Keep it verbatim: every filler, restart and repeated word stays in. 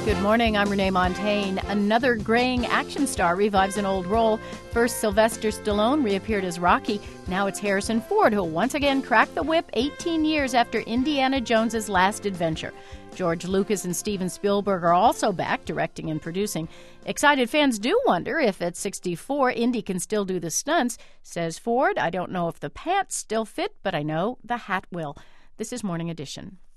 Good morning, I'm Renee Montaigne. Another graying action star revives an old role. First, Sylvester Stallone reappeared as Rocky. Now it's Harrison Ford who'll once again crack the whip eighteen years after Indiana Jones's last adventure. George Lucas and Steven Spielberg are also back, directing and producing. Excited fans do wonder if at sixty-four, Indy can still do the stunts. Says Ford, I don't know if the pants still fit, but I know the hat will. This is Morning Edition.